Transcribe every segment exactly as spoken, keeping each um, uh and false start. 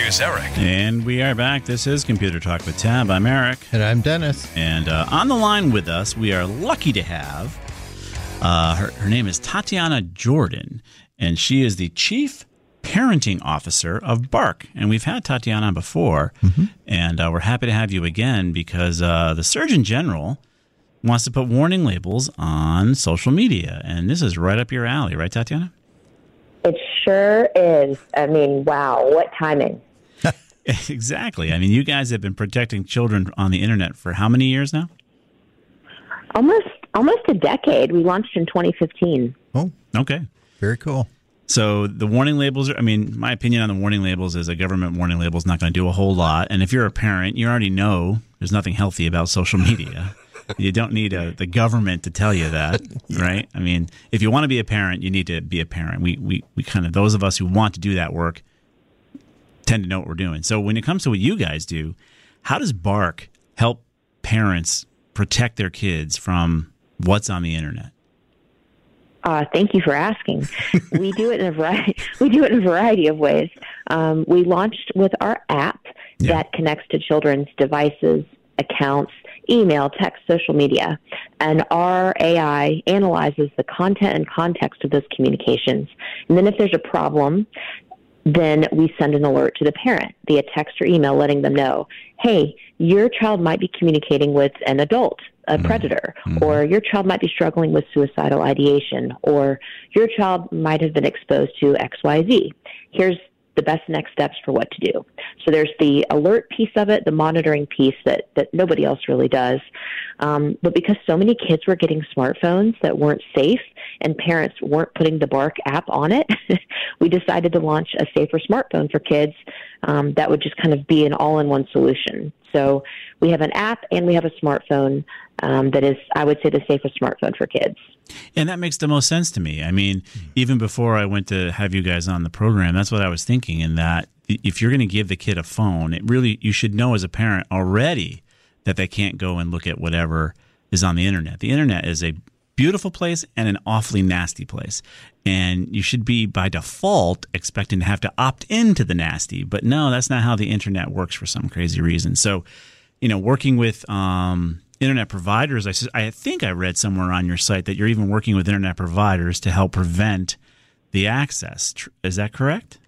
Here's Eric. And we are back. This is Computer Talk with Tab. I'm Eric. And I'm Dennis. And uh, on the line with us, we are lucky to have, uh, her, her name is Tatiana Jordan, and she is the Chief Parenting Officer of Bark. And we've had Tatiana before, mm-hmm. and uh, we're happy to have you again because uh, the Surgeon General wants to put warning labels on social media. And this is right up your alley, right, Tatiana? It sure is. I mean, wow, what timing. Exactly. I mean, you guys have been protecting children on the internet for how many years now? Almost almost a decade. We launched in twenty fifteen. Oh, okay. Very cool. So the warning labels are, I mean, my opinion on the warning labels is a government warning label is not going to do a whole lot. And if you're a parent, you already know there's nothing healthy about social media. You don't need a, the government to tell you that, yeah. right? I mean, if you want to be a parent, you need to be a parent. We, we, we kind of, those of us who want to do that work tend to know what we're doing. So when it comes to what you guys do, how does Bark help parents protect their kids from what's on the internet? Uh, thank you for asking. We do it in a variety. We do it in a variety of ways. Um, we launched with our app yeah. that connects to children's devices, accounts, email, text, social media, and our A I analyzes the content and context of those communications. And then if there's a problem, then we send an alert to the parent via text or email letting them know, hey, your child might be communicating with an adult, a mm-hmm. predator, mm-hmm. or your child might be struggling with suicidal ideation, or your child might have been exposed to X Y Z. Here's the best next steps for what to do. So there's the alert piece of it, the monitoring piece that, that nobody else really does. Um, but because so many kids were getting smartphones that weren't safe and parents weren't putting the Bark app on it, we decided to launch a safer smartphone for kids um, that would just kind of be an all-in-one solution. So we have an app and we have a smartphone um, that is, I would say, the safest smartphone for kids. And that makes the most sense to me. I mean, even before I went to have you guys on the program, that's what I was thinking, in that if you're going to give the kid a phone, it really, you should know as a parent already that they can't go and look at whatever is on the internet. The internet is a beautiful place and an awfully nasty place. And you should be, by default, expecting to have to opt into the nasty. But no, that's not how the internet works for some crazy reason. So, you know, working with um, internet providers, I, I think I read somewhere on your site that you're even working with internet providers to help prevent the access. Is that correct?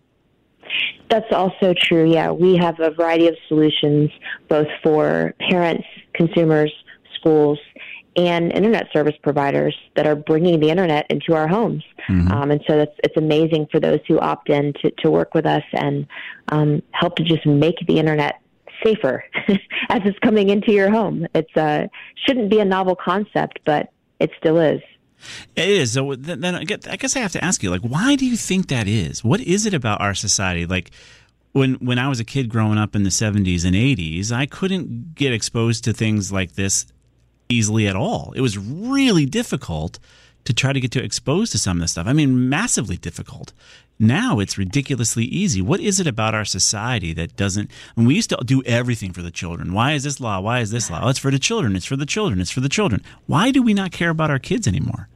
That's also true, yeah. We have a variety of solutions, both for parents, consumers, schools, and internet service providers that are bringing the internet into our homes. Mm-hmm. Um, and so that's, it's amazing for those who opt in to, to work with us and um, help to just make the internet safer as it's coming into your home. It's uh, shouldn't be a novel concept, but it still is. It is. So then I guess I have to ask you, like, why do you think that is? What is it about our society? Like, when when I was a kid growing up in the seventies and eighties, I couldn't get exposed to things like this easily at all. It was really difficult to try to get to exposed to some of this stuff. I mean, massively difficult. Now it's ridiculously easy. What is it about our society that doesn't, I mean, we used to do everything for the children. Why is this law? Why is this law? Oh, it's for the children. It's for the children. It's for the children. Why do we not care about our kids anymore?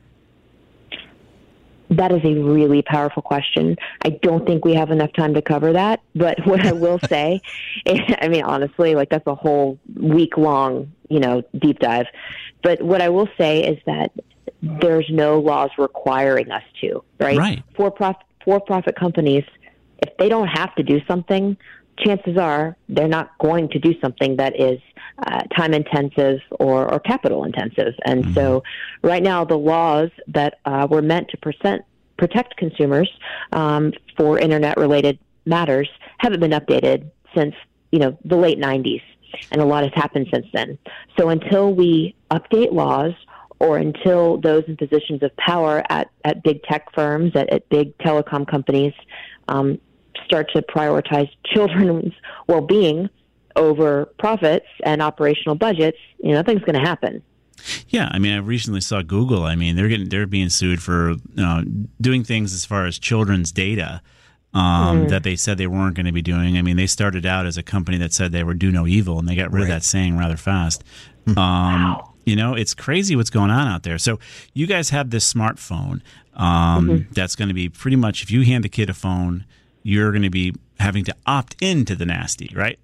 That is a really powerful question. I don't think we have enough time to cover that. But what I will say, is, I mean, honestly, like that's a whole week long, you know, deep dive. But what I will say is that there's no laws requiring us to, right? Right. For profit, for-profit companies, if they don't have to do something, chances are they're not going to do something that is uh, time-intensive or, or capital-intensive. And mm-hmm. so right now, the laws that uh, were meant to present, protect consumers um, for Internet-related matters haven't been updated since, you know, the late nineties, and a lot has happened since then. So until we update laws, or until those in positions of power at, at big tech firms, at, at big telecom companies, um, start to prioritize children's well-being over profits and operational budgets, you know, nothing's going to happen. Yeah, I mean, I recently saw Google. I mean, they're getting they're being sued for you know, doing things as far as children's data um, mm. that they said they weren't going to be doing. I mean, they started out as a company that said they would do no evil, and they got rid right. of that saying rather fast. Um, wow. You know, it's crazy what's going on out there. So you guys have this smartphone um, mm-hmm. that's going to be pretty much, if you hand the kid a phone, you're going to be having to opt into the nasty, right?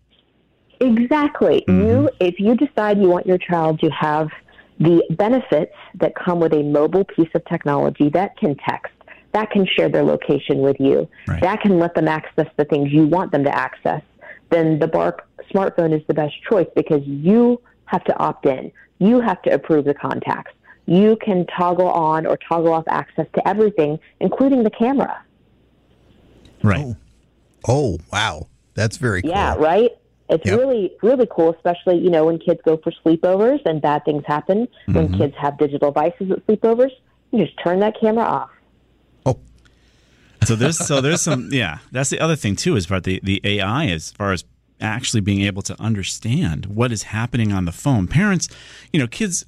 Exactly. Mm-hmm. You, if you decide you want your child to have the benefits that come with a mobile piece of technology that can text, that can share their location with you, right, that can let them access the things you want them to access, then the Bark smartphone is the best choice because you have to opt in. You have to approve the contacts. You can toggle on or toggle off access to everything, including the camera. Right. Oh, oh wow. That's very cool. Yeah, right? It's yep. really, really cool, especially, you know, when kids go for sleepovers and bad things happen. Mm-hmm. When kids have digital devices at sleepovers, you just turn that camera off. Oh. So there's so there's some, yeah, that's the other thing, too, is about the, the A I as far as actually being able to understand what is happening on the phone. Parents, you know, kids,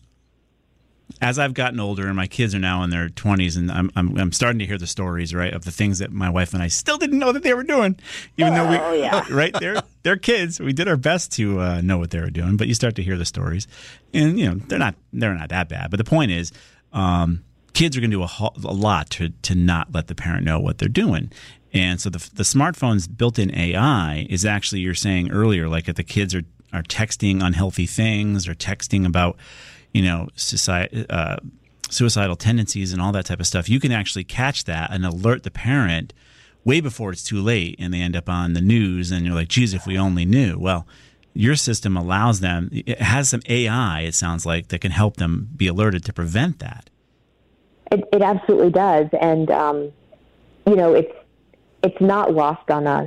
as I've gotten older and my kids are now in their twenties, and I'm, I'm I'm starting to hear the stories, right, of the things that my wife and I still didn't know that they were doing, even though we, oh, yeah. right, they're they're kids. We did our best to uh, know what they were doing, but you start to hear the stories, and you know they're not they're not that bad. But the point is, um, kids are going to do a, ho- a lot to to not let the parent know what they're doing. And so the the smartphone's built-in A I is actually, you're saying earlier, like if the kids are are texting unhealthy things or texting about, you know, society, uh, suicidal tendencies and all that type of stuff, you can actually catch that and alert the parent way before it's too late, and they end up on the news, and you're like, geez, if we only knew. Well, your system allows them, it has some A I, it sounds like, that can help them be alerted to prevent that. It, it absolutely does. And, um, you know, it's, it's not lost on us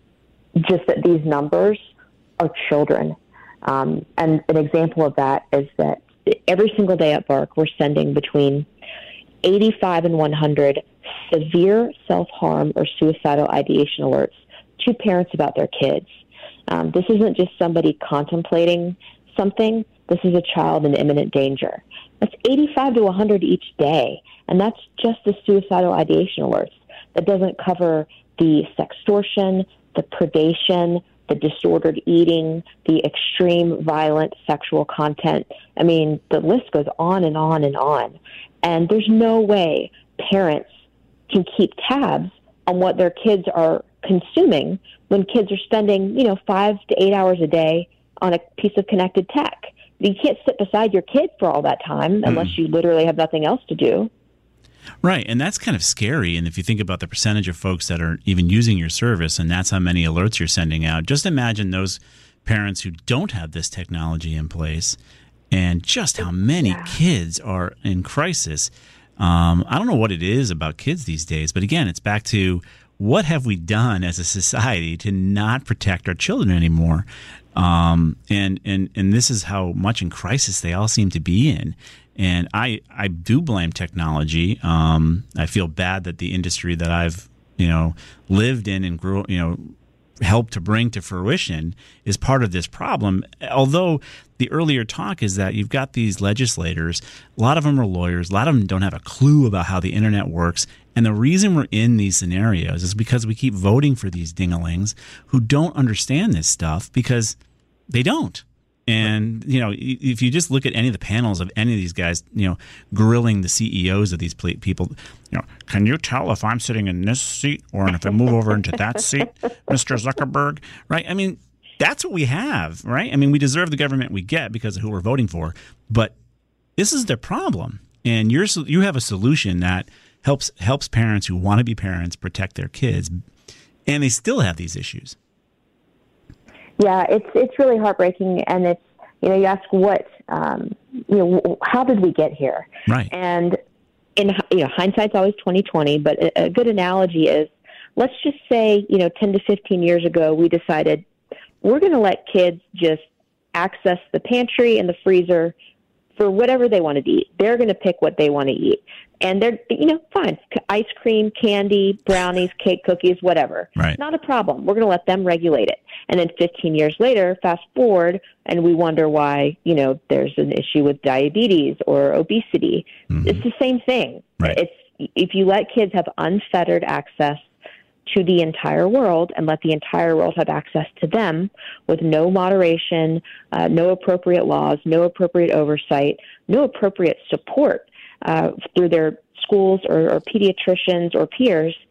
just that these numbers are children. Um, and an example of that is that every single day at Bark, we're sending between eighty-five and one hundred severe self-harm or suicidal ideation alerts to parents about their kids. Um, this isn't just somebody contemplating something. This is a child in imminent danger. That's eighty-five to one hundred each day, and that's just the suicidal ideation alerts. That doesn't cover the sextortion, the predation, the disordered eating, the extreme violent sexual content. I mean, the list goes on and on and on. And there's no way parents can keep tabs on what their kids are consuming when kids are spending, you know, five to eight hours a day on a piece of connected tech. You can't sit beside your kid for all that time unless mm. you literally have nothing else to do. Right, and that's kind of scary. And if you think about the percentage of folks that are even using your service, and that's how many alerts you're sending out, just imagine those parents who don't have this technology in place and just how many yeah. kids are in crisis. Um, I don't know what it is about kids these days, but again, it's back to what have we done as a society to not protect our children anymore? Um, and, and, and this is how much in crisis they all seem to be in. And I, I do blame technology. Um, I feel bad that the industry that I've, you know, lived in and grew, you know, helped to bring to fruition is part of this problem. Although the earlier talk is that you've got these legislators, a lot of them are lawyers, a lot of them don't have a clue about how the internet works. And the reason we're in these scenarios is because we keep voting for these dingalings who don't understand this stuff because they don't. And, you know, if you just look at any of the panels of any of these guys, you know, grilling the C E Os of these people, you know, can you tell if I'm sitting in this seat or if I move over into that seat, Mister Zuckerberg, right? I mean, that's what we have, right? I mean, we deserve the government we get because of who we're voting for, but this is the problem. And you're, you have a solution that helps helps parents who want to be parents protect their kids, and they still have these issues. Yeah, it's it's really heartbreaking, and it's, you know, you ask what, um, you know, how did we get here? Right. And in, you know, hindsight's always twenty twenty, but a, a good analogy is, let's just say, you know, ten to fifteen years ago, we decided we're going to let kids just access the pantry and the freezer for whatever they want to eat. They're going to pick what they want to eat. And they're, you know, fine. Ice cream, candy, brownies, cake, cookies, whatever. Right. Not a problem. We're going to let them regulate it. And then fifteen years later, fast forward, and we wonder why, you know, there's an issue with diabetes or obesity. Mm-hmm. It's the same thing. Right. It's, if you let kids have unfettered access to the entire world and let the entire world have access to them with no moderation, uh, no appropriate laws, no appropriate oversight, no appropriate support uh, through their schools or, or pediatricians or peers,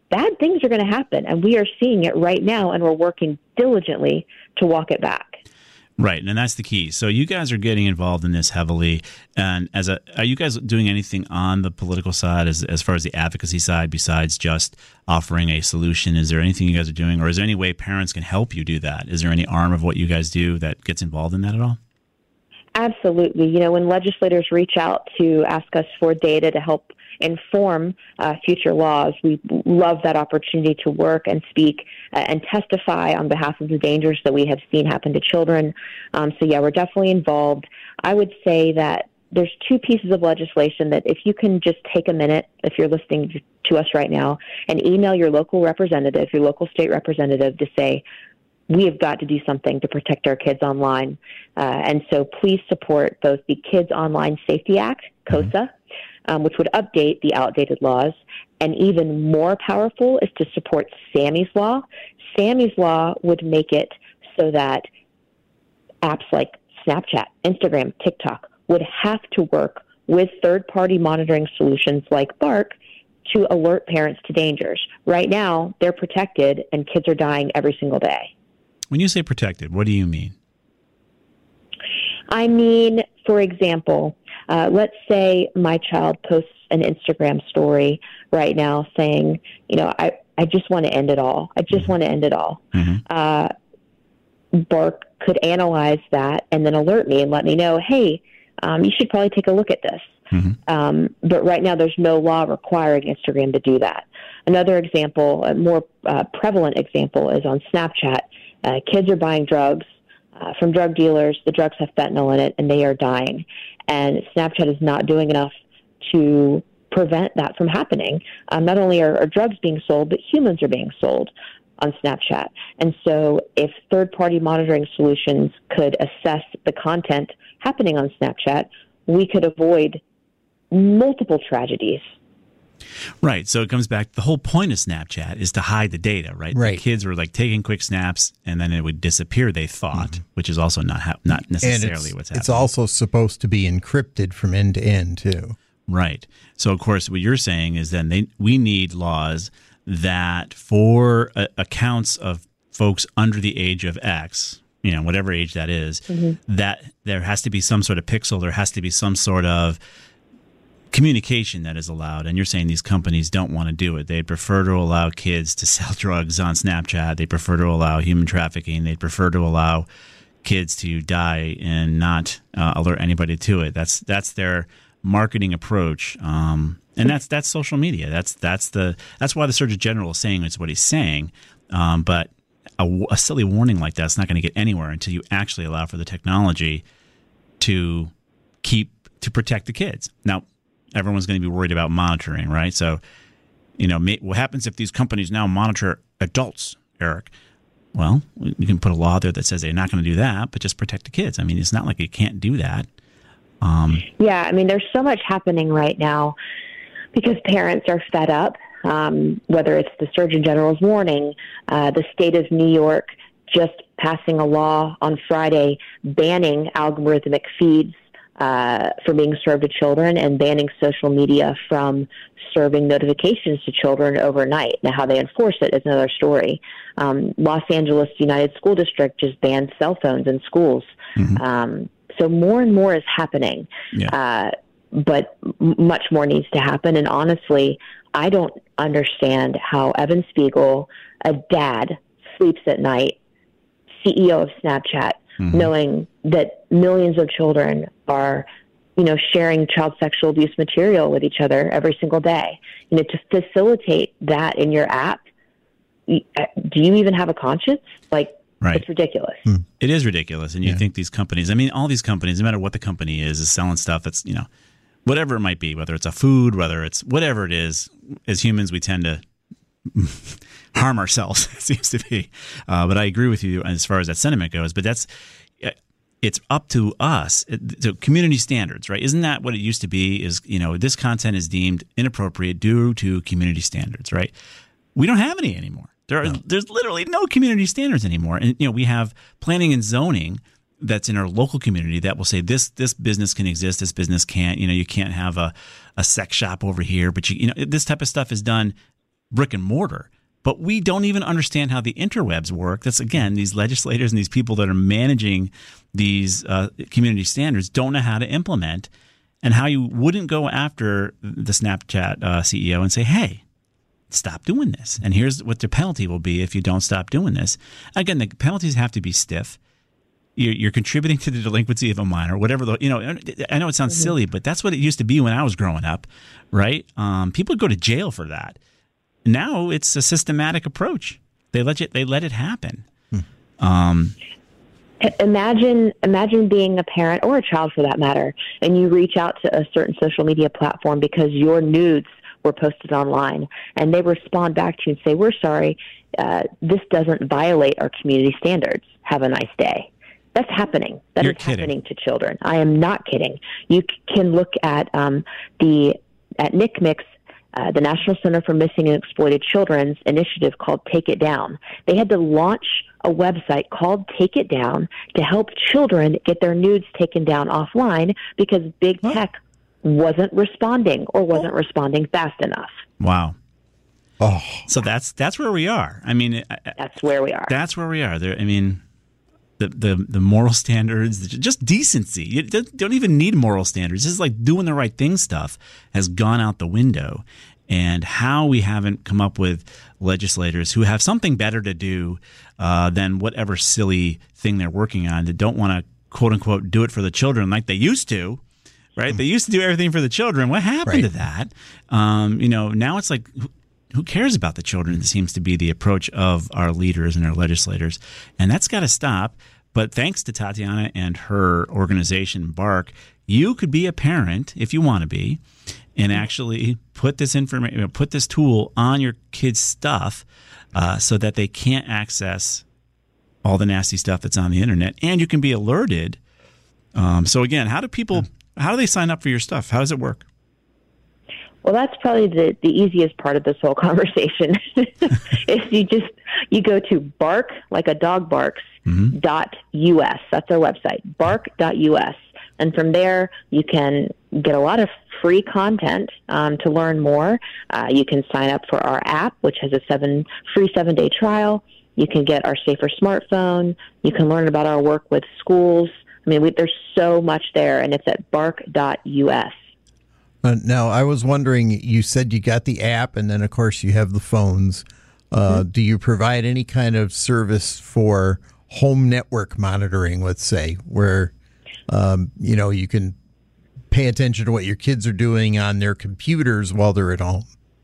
bad things are going to happen. And we are seeing it right now, and we're working diligently to walk it back. Right, and that's the key. So you guys are getting involved in this heavily, and as a, are you guys doing anything on the political side, as as far as the advocacy side, besides just offering a solution? Is there anything you guys are doing, or is there any way parents can help you do that? Is there any arm of what you guys do that gets involved in that at all? Absolutely. You know, when legislators reach out to ask us for data to help inform uh, future laws, we love that opportunity to work and speak uh, and testify on behalf of the dangers that we have seen happen to children. Um, so, yeah, we're definitely involved. I would say that there's two pieces of legislation that if you can just take a minute, if you're listening to us right now, and email your local representative, your local state representative, to say, we have got to do something to protect our kids online. Uh, and so please support both the Kids Online Safety Act, KOSA, um, which would update the outdated laws. And even more powerful is to support SAMMY's Law. SAMMY's Law would make it so that apps like Snapchat, Instagram, TikTok would have to work with third-party monitoring solutions like Bark to alert parents to dangers. Right now, they're protected, and kids are dying every single day. When you say protected, what do you mean? I mean, for example, uh, let's say my child posts an Instagram story right now saying, you know, I, I just want to end it all. I just mm-hmm. want to end it all. Mm-hmm. Uh, Bark could analyze that and then alert me and let me know, hey, um, you should probably take a look at this. Mm-hmm. Um, but right now there's no law requiring Instagram to do that. Another example, a more uh, prevalent example, is on Snapchat. Uh, kids are buying drugs uh, from drug dealers. The drugs have fentanyl in it, and they are dying. And Snapchat is not doing enough to prevent that from happening. Um, not only are, are drugs being sold, but humans are being sold on Snapchat. And so if third-party monitoring solutions could assess the content happening on Snapchat, we could avoid multiple tragedies. Right. So it comes back, the whole point of Snapchat is to hide the data, right? Right. The kids were like taking quick snaps and then it would disappear, they thought, mm-hmm. which is also not ha- not necessarily what's happening. It's also supposed to be encrypted from end to end, too. Right. So, of course, what you're saying is then they, we need laws that for uh, accounts of folks under the age of X, you know, whatever age that is, mm-hmm. that there has to be some sort of pixel, there has to be some sort of communication that is allowed. And you're saying these companies don't want to do it. They'd prefer to allow kids to sell drugs on Snapchat. They prefer to allow human trafficking. They'd prefer to allow kids to die and not uh, alert anybody to it. That's that's their marketing approach. Um, and that's that's social media. That's that's the that's why the Surgeon General is saying it's what he's saying. Um, but a, a silly warning like that's not going to get anywhere until you actually allow for the technology to keep to protect the kids. Now, everyone's going to be worried about monitoring, right? So, you know, what happens if these companies now monitor adults, Eric? Well, you can put a law there that says they're not going to do that, but just protect the kids. I mean, it's not like you can't do that. Um, yeah, I mean, there's so much happening right now because parents are fed up, um, whether it's the Surgeon General's warning, uh, the state of New York just passing a law on Friday banning algorithmic feeds Uh, for being served to children and banning social media from serving notifications to children overnight. Now, how they enforce it is another story. Um, Los Angeles United School District just banned cell phones in schools. Mm-hmm. Um, so more and more is happening, yeah. uh, but m- much more needs to happen. And honestly, I don't understand how Evan Spiegel, a dad, sleeps at night, C E O of Snapchat, mm-hmm. knowing that millions of children are, you know, sharing child sexual abuse material with each other every single day. You know, to facilitate that in your app, do you even have a conscience? Like, right. It's ridiculous. Mm. It is ridiculous. And you yeah. think these companies, I mean, all these companies, no matter what the company is, is selling stuff that's, you know, whatever it might be, whether it's a food, whether it's whatever it is, as humans, we tend to harm ourselves, it seems to be. Uh, but I agree with you as far as that sentiment goes. But that's, it's up to us. So community standards, right? Isn't that what it used to be? Is, you know, this content is deemed inappropriate due to community standards, right? We don't have any anymore. There are, no. There's literally no community standards anymore. And, you know, we have planning and zoning that's in our local community that will say this this business can exist, this business can't. You know, you can't have a, a sex shop over here, but you you know this type of stuff is done brick and mortar. But we don't even understand how the interwebs work. That's, again, these legislators and these people that are managing these uh, community standards don't know how to implement, and how you wouldn't go after the Snapchat uh, C E O and say, hey, stop doing this. And here's what the penalty will be if you don't stop doing this. Again, the penalties have to be stiff. You're, you're contributing to the delinquency of a minor, whatever. The, you know, I know it sounds mm-hmm. silly, but that's what it used to be when I was growing up, right? Um, people would go to jail for that. Now it's a systematic approach. They let it, they let it happen. Hmm. Um, imagine imagine being a parent or a child for that matter, and you reach out to a certain social media platform because your nudes were posted online, and they respond back to you and say, "We're sorry, uh, this doesn't violate our community standards. Have a nice day." That's happening. That You're is kidding. happening to children. I am not kidding. You c- can look at um, the at N C M E C's. Uh, the National Center for Missing and Exploited Children's initiative called Take It Down. They had to launch a website called Take It Down to help children get their nudes taken down offline because big what? tech wasn't responding or wasn't responding fast enough. Wow. Oh, so that's that's where we are. I mean, that's where we are. That's where we are. There. I mean, the the the moral standards, just decency. You don't even need moral standards. This is like doing the right thing stuff has gone out the window. And how we haven't come up with legislators who have something better to do uh, than whatever silly thing they're working on, that don't want to, quote unquote, do it for the children like they used to, right? Mm. They used to do everything for the children. What happened right. to that? Um, you know, now it's like, who cares about the children? It seems to be the approach of our leaders and our legislators. And that's got to stop. But thanks to Tatiana and her organization, Bark, you could be a parent, if you want to be, and actually put this information, put this tool on your kids' stuff uh, so that they can't access all the nasty stuff that's on the internet, and you can be alerted. Um, so again, how do people, how do they sign up for your stuff? How does it work? Well, that's probably the, the easiest part of this whole conversation. Is you just you go to bark, like a dog barks, mm-hmm. dot us. That's our website, bark dot us. And from there, you can get a lot of free content um, to learn more. Uh, you can sign up for our app, which has a seven free seven-day trial. You can get our Safer Smartphone. You can learn about our work with schools. I mean, we, there's so much there, and it's at bark dot us. Uh, now, I was wondering, you said you got the app, and then, of course, you have the phones. Uh, mm-hmm. Do you provide any kind of service for home network monitoring, let's say, where Um, you know, you can pay attention to what your kids are doing on their computers while they're at home?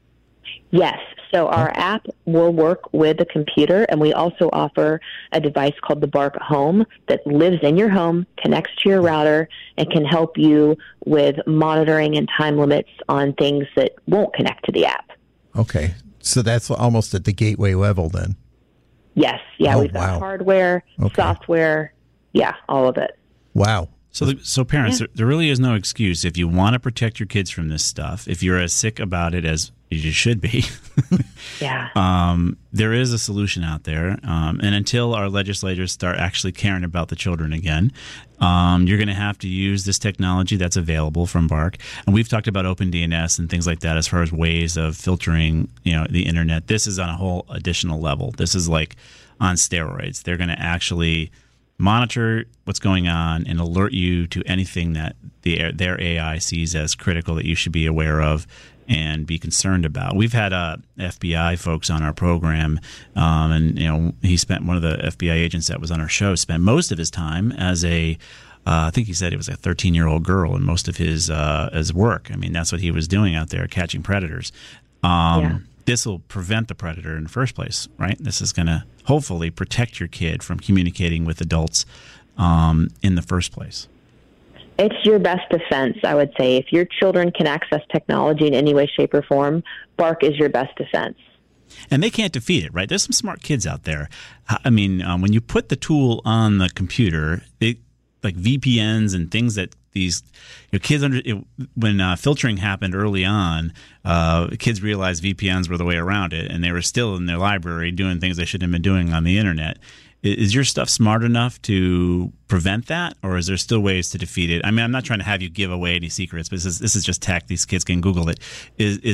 Yes. So our oh. app will work with the computer, and we also offer a device called the Bark Home that lives in your home, connects to your router, and can help you with monitoring and time limits on things that won't connect to the app. Okay. So that's almost at the gateway level then? Yes. Yeah, oh, we've got wow. hardware, okay. software, yeah, all of it. Wow. So, the, so parents, yeah. there, there really is no excuse if you want to protect your kids from this stuff. If you're as sick about it as you should be, yeah, um, there is a solution out there. Um, and until our legislators start actually caring about the children again, um, you're going to have to use this technology that's available from Bark. And we've talked about OpenDNS and things like that as far as ways of filtering, you know, the internet. This is on a whole additional level. This is like on steroids. They're going to actually monitor what's going on and alert you to anything that the, their A I sees as critical that you should be aware of and be concerned about. We've had uh, F B I folks on our program, um, and you know he spent one of the F B I agents that was on our show spent most of his time as a, uh, I think he said he was a thirteen-year-old girl in most of his uh, his work. I mean, that's what he was doing out there, catching predators. Um, yeah. This will prevent the predator in the first place, right? This is going to hopefully protect your kid from communicating with adults um, in the first place. It's your best defense, I would say. If your children can access technology in any way, shape, or form, Bark is your best defense. And they can't defeat it, right? There's some smart kids out there. I mean, um, when you put the tool on the computer, it, like V P Ns and things that these you know, kids under it, when uh, filtering happened early on, uh, kids realized V P Ns were the way around it, and they were still in their library doing things they shouldn't have been doing on the internet. Is your stuff smart enough to prevent that, or is there still ways to defeat it? I mean, I'm not trying to have you give away any secrets, but this is this is just tech. These kids can Google it. Is is it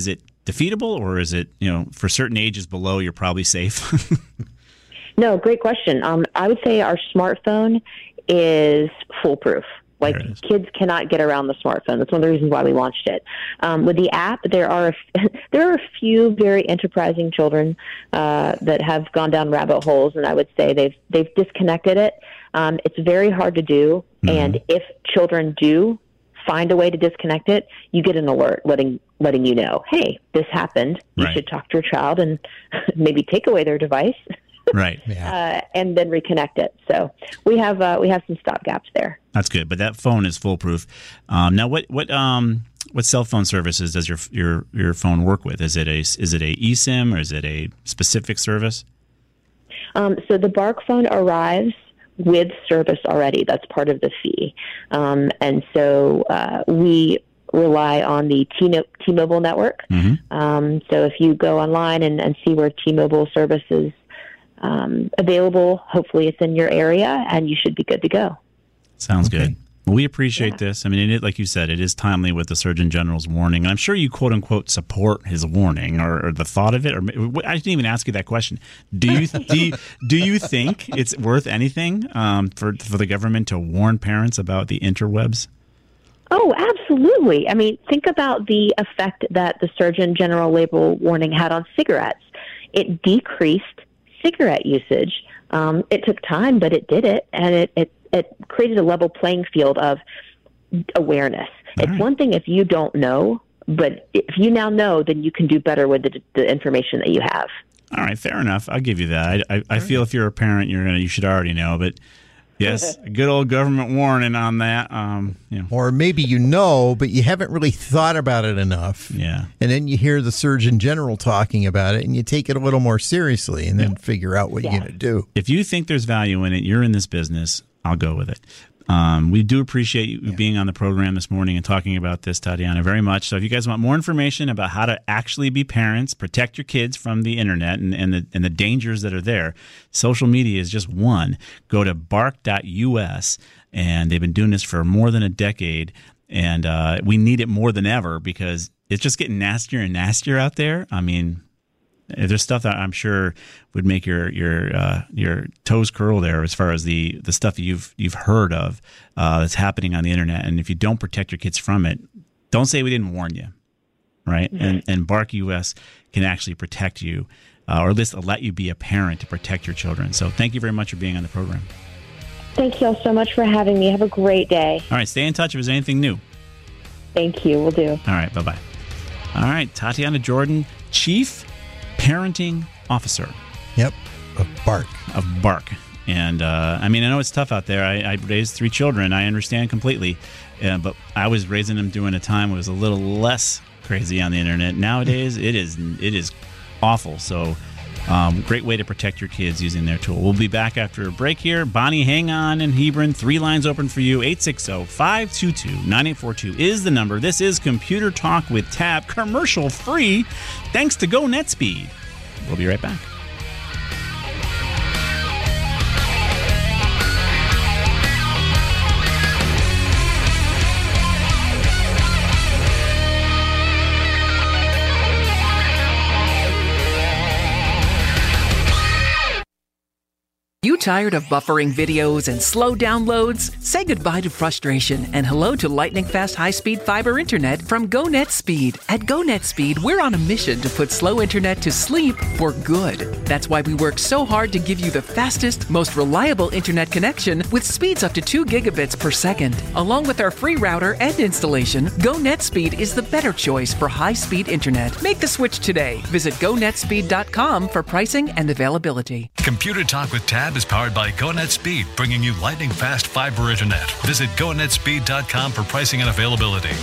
defeatable, or is it, you know, for certain ages below, you're probably safe? No, great question. Um, I would say our smartphone is foolproof. Like, kids cannot get around the smartphone. That's one of the reasons why we launched it. Um, with the app, there are a, there are a few very enterprising children uh, that have gone down rabbit holes, and I would say they've they've disconnected it. Um, it's very hard to do, mm-hmm. and if children do find a way to disconnect it, you get an alert letting letting you know, hey, this happened. You right. should talk to your child and maybe take away their device. Right. Yeah. Uh, and then reconnect it. So we have uh, we have some stopgaps there. That's good, but that phone is foolproof. Um, now, what what um what cell phone services does your your your phone work with? Is it a is it a eSIM or is it a specific service? Um, so the Bark phone arrives with service already. That's part of the fee, um, and so uh, we rely on the T- T-Mobile network. Mm-hmm. Um, so if you go online and, and see where T-Mobile service is Um, available, hopefully it's in your area, and you should be good to go. Sounds okay. good. Well, we appreciate yeah. this. I mean, it, like you said, it is timely with the Surgeon General's warning. And I'm sure you, quote unquote, support his warning or, or the thought of it. Or I didn't even ask you that question. Do you do you, do you think it's worth anything um, for for the government to warn parents about the interwebs? Oh, absolutely. I mean, think about the effect that the Surgeon General label warning had on cigarettes. It decreased cigarette usage. Um, it took time, but it did it, and it, it, it created a level playing field of awareness. All it's right. one thing if you don't know, but if you now know, then you can do better with the, the information that you have. All right, fair enough. I'll give you that. I, I, I feel if you're a parent, you're gonna you should already know, but yes, a good old government warning on that. Um, you know. Or maybe you know, but you haven't really thought about it enough. Yeah. And then you hear the Surgeon General talking about it, and you take it a little more seriously and then yeah. figure out what yeah. you're going to do. If you think there's value in it, you're in this business, I'll go with it. Um, we do appreciate you yeah. being on the program this morning and talking about this, Tatiana, very much. So if you guys want more information about how to actually be parents, protect your kids from the internet and, and, the, and the dangers that are there, social media is just one. Go to bark dot U S, and they've been doing this for more than a decade, and uh, we need it more than ever because it's just getting nastier and nastier out there. I mean, there's stuff that I'm sure would make your your uh, your toes curl there as far as the, the stuff that you've you've heard of uh, that's happening on the internet. And if you don't protect your kids from it, don't say we didn't warn you, right? Mm-hmm. And and Bark U S can actually protect you, uh, or at least let you be a parent to protect your children. So thank you very much for being on the program. Thank you all so much for having me. Have a great day. All right, stay in touch if there's anything new. Thank you. We'll do. All right, bye bye. All right, Tatiana Jordan, Chief Parenting Officer. Yep, of Bark. Of Bark. And, uh, I mean, I know it's tough out there. I, I raised three children. I understand completely. Uh, but I was raising them during a time when it was a little less crazy on the internet. Nowadays, it is it is awful. So, um, great way to protect your kids using their tool. We'll be back after a break here. Bonnie, hang on. And Hebron, three lines open for you. eight six zero, five two two, nine eight four two is the number. This is Computer Talk with Tab, commercial free, thanks to Go NetSpeed. We'll be right back. You tired of buffering videos and slow downloads? Say goodbye to frustration and hello to lightning-fast high-speed fiber internet from Go NetSpeed. At Go NetSpeed, we're on a mission to put slow internet to sleep for good. That's why we work so hard to give you the fastest, most reliable internet connection with speeds up to two gigabits per second. Along with our free router and installation, Go NetSpeed is the better choice for high-speed internet. Make the switch today. Visit go net speed dot com for pricing and availability. Computer Talk with Tab is powered by Go NetSpeed, bringing you lightning-fast fiber internet. Visit go net speed dot com for pricing and availability.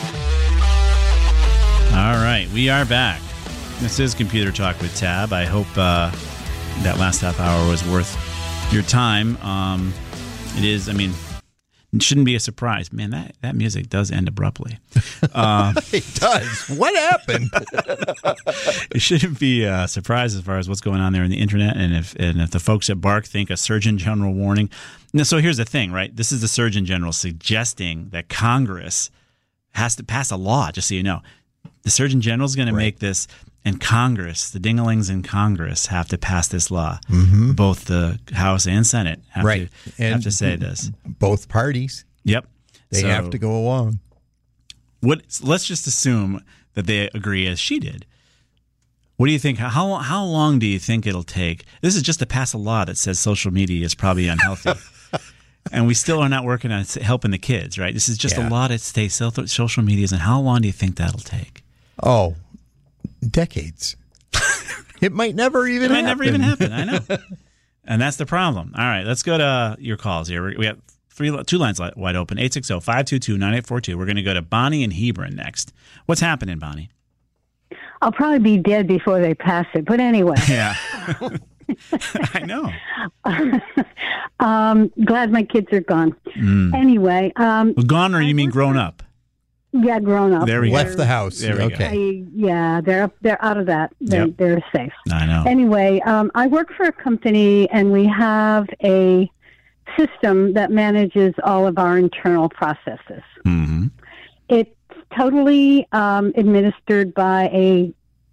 All right, we are back. This is Computer Talk with Tab. I hope uh, that last half hour was worth your time. Um, it is, I mean, it shouldn't be a surprise. Man, that, that music does end abruptly. Uh, it does. What happened? It shouldn't be a surprise as far as what's going on there in the internet. And if and if the folks at Bark think a Surgeon General warning. Now, so here's the thing, right? This is the Surgeon General suggesting that Congress has to pass a law, just so you know. The Surgeon General is going to Right. make this, and Congress, the dingalings in Congress, have to pass this law. Mm-hmm. Both the House and Senate have, Right. to, have And to say this. Both parties, Yep. they So have to go along. What? Let's just assume that they agree as she did. What do you think? How how long do you think it'll take? This is just to pass a law that says social media is probably unhealthy. And we still are not working on helping the kids, right? This is just Yeah. a law that states social media. And how long do you think that'll take? Oh, decades. It might never even It might happen. never even happen. I know. And that's the problem. All right, let's go to your calls here. We have three, two lines wide open, eight six zero, five two two, nine eight four two. We're going to go to Bonnie and Hebron next. What's happening, Bonnie? I'll probably be dead before they pass it. But anyway, Yeah. I know. um, glad my kids are gone. Mm. Anyway, um, Well, gone or you mean grown up? yeah, grown up. There we Left go. the house. There we go. okay. I, yeah, they're they're out of that. They're, Yep. they're safe. I know. Anyway, um, I work for a company, and we have a system that manages all of our internal processes. Mm-hmm. It's totally um, administered by a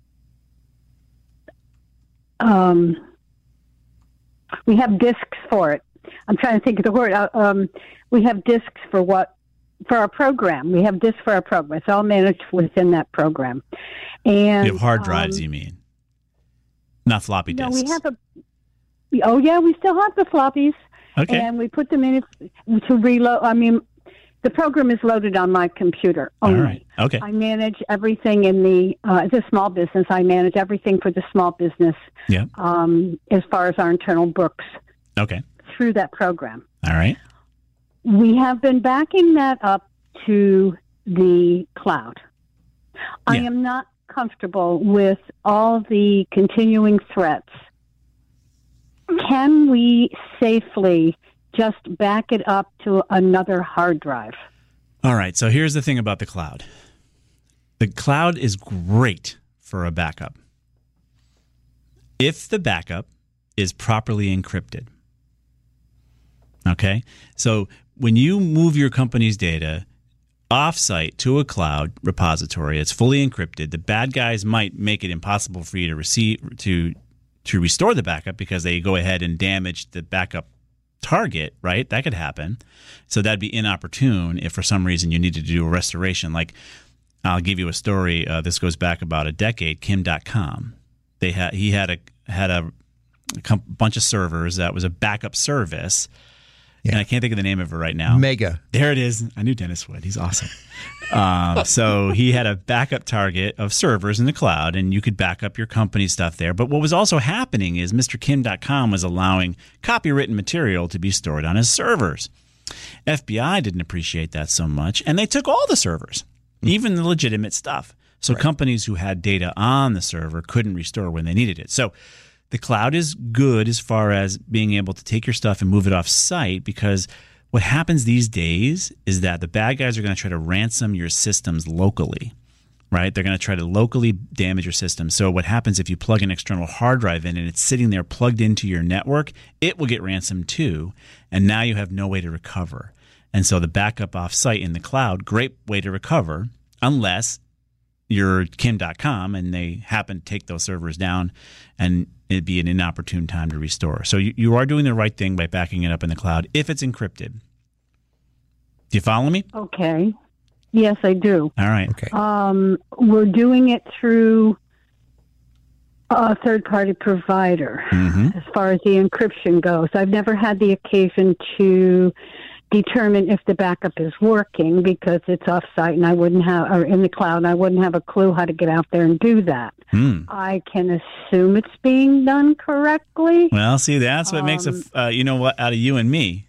um, we have discs for it. I'm trying to think of the word. Uh, um, we have discs for what for our program. We have discs for our program. It's all managed within that program. And You have hard drives, um, you mean? Not floppy no, disks. we have a. Oh yeah, we still have the floppies. Okay. And we put them in it to reload. I mean, the program is loaded on my computer only. All right. Okay. I manage everything in the, uh, it's a small business. I manage everything for the small business Yeah. um, as far as our internal books Okay. through that program. All right. We have been backing that up to the cloud. I Yeah. am not comfortable with all the continuing threats. Can we safely just back it up to another hard drive? All right. So here's the thing about the cloud. The cloud is great for a backup if the backup is properly encrypted. Okay? So when you move your company's data offsite to a cloud repository, it's fully encrypted. The bad guys might make it impossible for you to receive to to restore the backup because they go ahead and damage the backup target, right? That could happen. So that'd be inopportune if for some reason you needed to do a restoration. Like, I'll give you a story. Uh, this goes back about a decade. Kim dot com. They had he had a had a, a com- bunch of servers that was a backup service, Yeah. and I can't think of the name of it right now. Mega. There it is. I knew Dennis would. He's awesome. um, so he had a backup target of servers in the cloud, and you could back up your company stuff there. But what was also happening is Mister Kim dot com was allowing copywritten material to be stored on his servers. F B I didn't appreciate that so much, and they took all the servers, even the legitimate stuff. So right. companies who had data on the server couldn't restore when they needed it. So the cloud is good as far as being able to take your stuff and move it off site, because what happens these days is that the bad guys are going to try to ransom your systems locally, right? They're going to try to locally damage your system. So what happens if you plug an external hard drive in and it's sitting there plugged into your network, it will get ransomed too, and now you have no way to recover. And so the backup off site in the cloud, great way to recover, unless you're Kim dot com and they happen to take those servers down, and it'd be an inopportune time to restore. So you, you are doing the right thing by backing it up in the cloud if it's encrypted. Do you follow me? Okay. Yes, I do. All right. Okay. Um, we're doing it through a third-party provider Mm-hmm. as far as the encryption goes. I've never had the occasion to determine if the backup is working because it's off-site and I wouldn't have, or in the cloud, and I wouldn't have a clue how to get out there and do that. Hmm. I can assume it's being done correctly. Well, see, that's what makes a, Um, f- uh, you know what, out of you and me.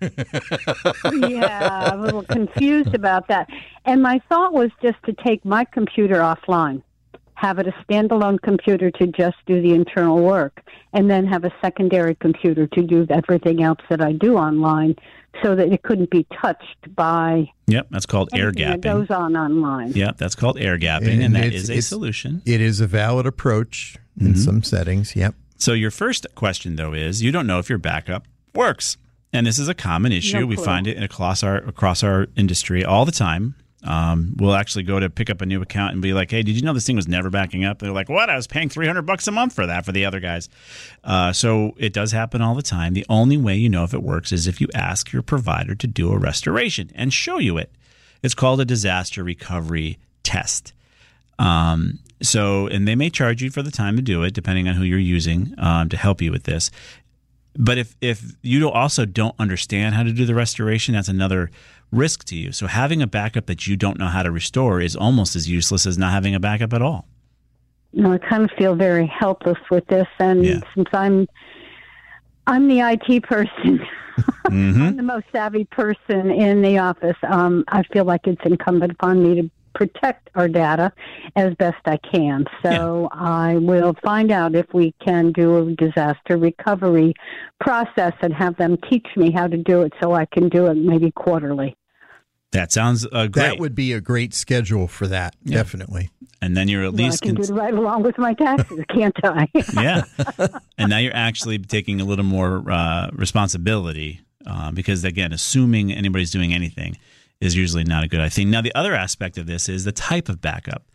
Yeah, I'm a little confused about that. And my thought was just to take my computer offline, have it a standalone computer to just do the internal work, and then have a secondary computer to do everything else that I do online, so that it couldn't be touched by Yep, that's called air anything that gapping. goes on online. Yep, that's called air gapping, and, And that it's- is a it's- solution. It is a valid approach in Mhm. some settings. Yep. So your first question, though, is you don't know if your backup works. And this is a common issue. No we clue. find it across our across our industry all the time. Um, we'll actually go to pick up a new account and be like, hey, did you know this thing was never backing up? They're like, what? I was paying three hundred bucks a month for that for the other guys. Uh, so it does happen all the time. The only way you know if it works is if you ask your provider to do a restoration and show you it. It's called a disaster recovery test. Um, so, and they may charge you for the time to do it, depending on who you're using um, to help you with this. But if, if you also don't understand how to do the restoration, that's another risk to you. So having a backup that you don't know how to restore is almost as useless as not having a backup at all. No, I kind of feel very helpless with this, and Yeah. since I'm I'm the I T person, Mm-hmm. I'm the most savvy person in the office. Um, I feel like it's incumbent upon me to protect our data as best I can. So Yeah. I will find out if we can do a disaster recovery process and have them teach me how to do it so I can do it maybe quarterly. That sounds uh, great. That would be a great schedule for that, Yeah. definitely. And then you're at Well, I least can cons- do it right along with my taxes, can't I? yeah. And now you're actually taking a little more uh, responsibility uh, because, again, assuming anybody's doing anything is usually not a good thing. Now, the other aspect of this is the type of backup.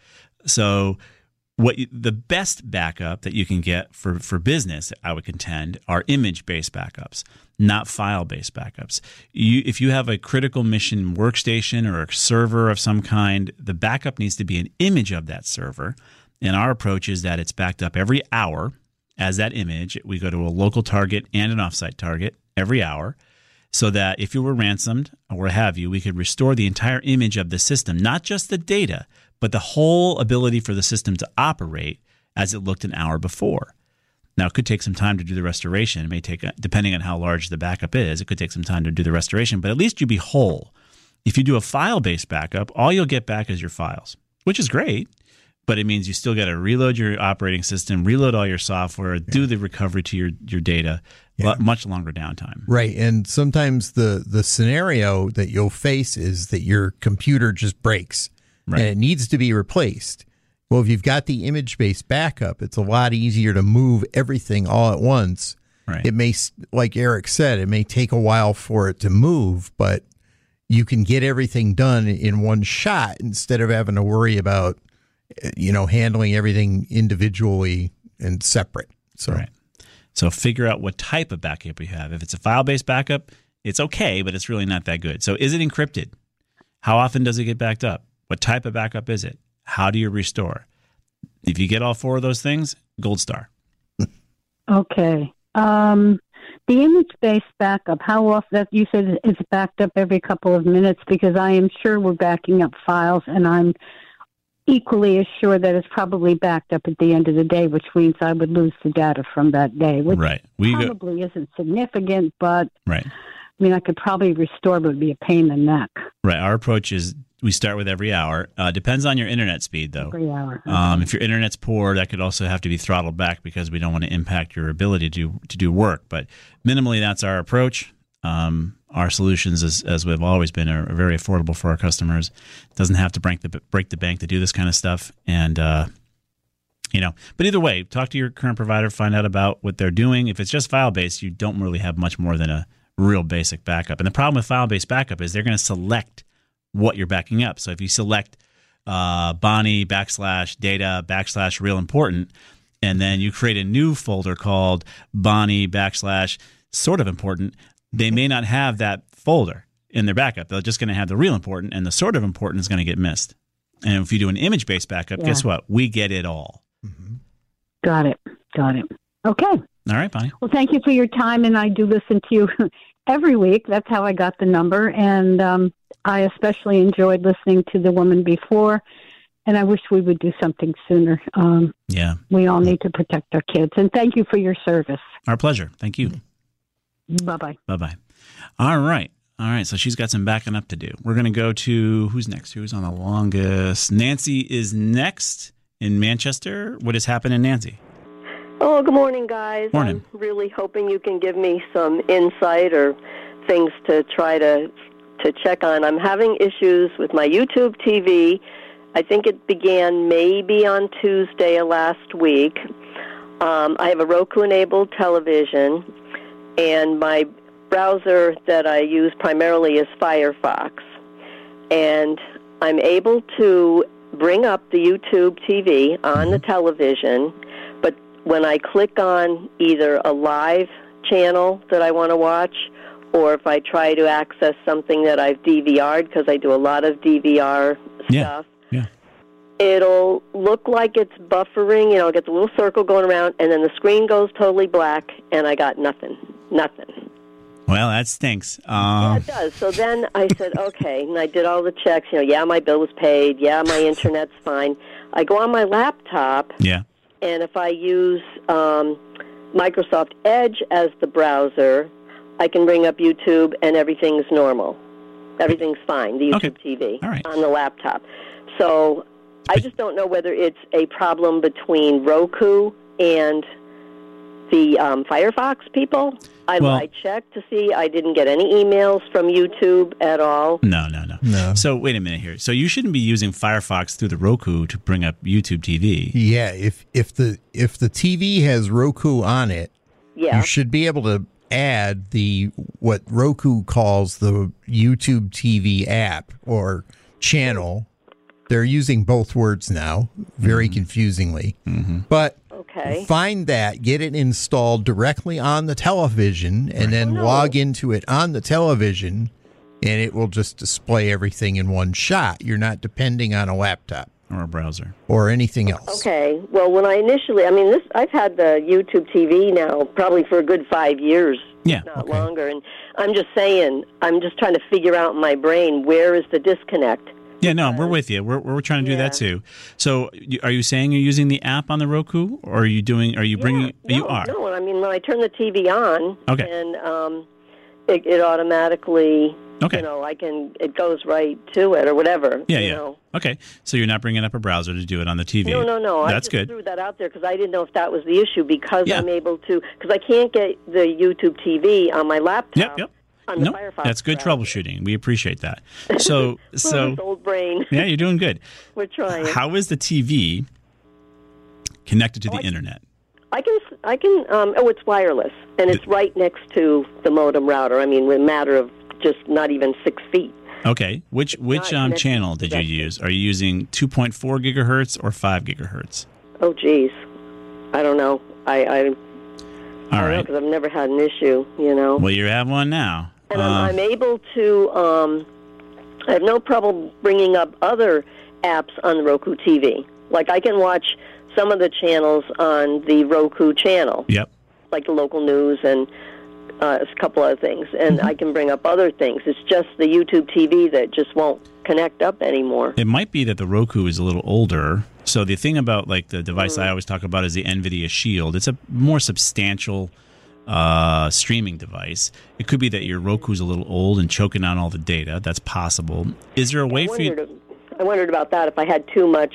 So what you, the best backup that you can get for, for business, I would contend, are image-based backups, not file-based backups. You, if you have a critical mission workstation or a server of some kind, the backup needs to be an image of that server. And our approach is that it's backed up every hour as that image. We go to a local target and an offsite target every hour, so that if you were ransomed or what have you, we could restore the entire image of the system, not just the data, but the whole ability for the system to operate as it looked an hour before. Now, it could take some time to do the restoration. It may take, depending on how large the backup is, it could take some time to do the restoration, but at least you'd be whole. If you do a file-based backup, all you'll get back is your files, which is great, but it means you still got to reload your operating system, reload all your software, yeah. do the recovery to your, your data, yeah. much longer downtime. Right. And sometimes the, the scenario that you'll face is that your computer just breaks right. and it needs to be replaced. Well, if you've got the image-based backup, it's a lot easier to move everything all at once. Right. It may, like Eric said, it may take a while for it to move, but you can get everything done in one shot instead of having to worry about, you know, handling everything individually and separate. So, right. So figure out what type of backup you have. If it's a file-based backup, it's okay, but it's really not that good. So is it encrypted? How often does it get backed up? What type of backup is it? How do you restore? If you get all four of those things, gold star. Okay. Um, the image-based backup, how often, that you said it's backed up every couple of minutes, because I am sure we're backing up files, and I'm equally as sure that it's probably backed up at the end of the day, which means I would lose the data from that day, which right. we probably go- isn't significant, but right. I mean, I could probably restore, but it would be a pain in the neck. Right. Our approach is we start with every hour. Uh, depends on your internet speed, though. Every hour. Okay. Um, if your internet's poor, that could also have to be throttled back because we don't want to impact your ability to do, to do work. But minimally, that's our approach. Um, our solutions, as, as we've always been, are, are very affordable for our customers. It doesn't have to break the break the bank to do this kind of stuff. And uh, you know, but either way, talk to your current provider, find out about what they're doing. If it's just file based, you don't really have much more than a real basic backup. And the problem with file based backup is they're going to select what you're backing up. So if you select uh, Bonnie backslash data backslash real important, and then you create a new folder called Bonnie backslash sort of important, they may not have that folder in their backup. They're just going to have the real important, and the sort of important is going to get missed. And if you do an image-based backup, yeah. guess what? We get it all. Mm-hmm. Got it. Got it. Okay. All right, Bonnie. Well, thank you for your time, and I do listen to you every week. That's how I got the number, and um, I especially enjoyed listening to the woman before, and I wish we would do something sooner. Um, yeah. We all need to protect our kids, and thank you for your service. Our pleasure. Thank you. Bye-bye. Bye-bye. All right. All right. So she's got some backing up to do. We're going to go to, who's next? Who's on the longest? Nancy is next in Manchester. What has happened in Nancy? Oh, good morning, guys. Morning. I'm really hoping you can give me some insight or things to try to to check on. I'm having issues with my YouTube T V. I think it began maybe on Tuesday of last week. Um, I have a Roku-enabled television, and my browser that I use primarily is Firefox. And I'm able to bring up the YouTube T V on mm-hmm. the television, but when I click on either a live channel that I want to watch, or if I try to access something that I've D V R'd, because I do a lot of D V R yeah. stuff, yeah. it'll look like it's buffering, you know, it gets a little circle going around, and then the screen goes totally black, and I got nothing, nothing. Well, that stinks. Um, yeah, it does. So then I said, okay, and I did all the checks. You know, yeah, my bill was paid. Yeah, my internet's fine. I go on my laptop, yeah, and if I use um, Microsoft Edge as the browser, I can bring up YouTube, and everything's normal. Everything's fine, the YouTube okay. T V all right. on the laptop. So I just don't know whether it's a problem between Roku and the um, Firefox people. I, well, I checked to see. I didn't get any emails from YouTube at all. No, no, no, no. So wait a minute here. So you shouldn't be using Firefox through the Roku to bring up YouTube T V. Yeah, if if the if the T V has Roku on it, yeah. you should be able to add the what Roku calls the YouTube T V app or channel. They're using both words now, very mm-hmm. confusingly. Mm-hmm. But okay. find that, get it installed directly on the television, and right. then oh, no. log into it on the television, and it will just display everything in one shot. You're not depending on a laptop. Or a browser. Or anything else. Okay. Well, when I initially, I mean, this I've had the YouTube T V now probably for a good five years. Yeah. Not okay. longer. And I'm just saying, I'm just trying to figure out in my brain, where is the disconnect? Yeah, no, we're with you. We're we're trying to do yeah. that too. So, are you saying you're using the app on the Roku, or are you doing? Are you bringing? Yeah, no, you are. No, I mean when I turn the T V on, okay. and um, it, it automatically, okay. you know, I can. It goes right to it or whatever. Yeah, you yeah. know. Okay, so you're not bringing up a browser to do it on the T V. No, no, no. That's I just good. threw that out there because I didn't know if that was the issue because yeah. I'm able to because I can't get the YouTube T V on my laptop. Yep, yep. On no, the Firefox that's good browser. troubleshooting. We appreciate that. So, so this old brain. Yeah, you're doing good. We're trying. How is the T V connected to oh, the I, internet? I can, I can. Um, oh, it's wireless, and it's right next to the modem router. I mean, in a matter of just not even six feet. Okay, which it's which um, channel did you use? Are you using two point four gigahertz or five gigahertz? Oh, geez, I don't know. I, I all right, because I've never had an issue. You know. Well, you have one now. And uh, I'm, I'm able to, um, I have no problem bringing up other apps on the Roku T V. Like I can watch some of the channels on the Roku channel. Yep. Like the local news and uh, a couple other things. And Mm-hmm. I can bring up other things. It's just the YouTube T V that just won't connect up anymore. It might be that the Roku is a little older. So the thing about like the device mm. I always talk about is the NVIDIA Shield. It's a more substantial uh, streaming device. It could be that your Roku's a little old and choking on all the data. That's possible. Is there a way I for you? wondered, I wondered about that if I had too much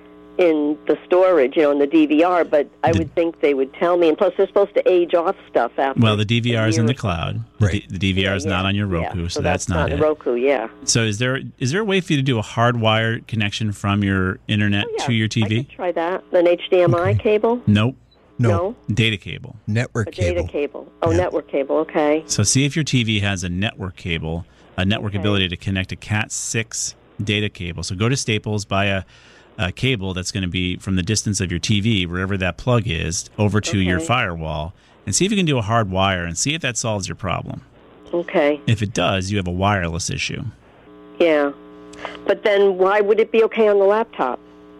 in the storage, you know, in the D V R, but I the, would think they would tell me. And plus, they're supposed to age off stuff after. Well, the D V R is in the so. cloud. Right. The, the D V R yeah, is yeah, not on your Roku, yeah. so, so that's, that's not not it. Roku, yeah. So is there is there a way for you to do a hardwired connection from your internet Oh, yeah. to your T V? I could try that. An H D M I Okay. cable? Nope. No, No. Data cable. network A data cable. cable. Oh, Yeah. network cable, okay. So see if your T V has a network cable, a network Okay. ability to connect a cat six data cable. So go to Staples, buy a, a cable that's going to be from the distance of your T V, wherever that plug is, over to your Okay. firewall, and see if you can do a hard wire and see if that solves your problem. Okay, If it does, you have a wireless issue. yeah. But then why would it be okay on the laptop?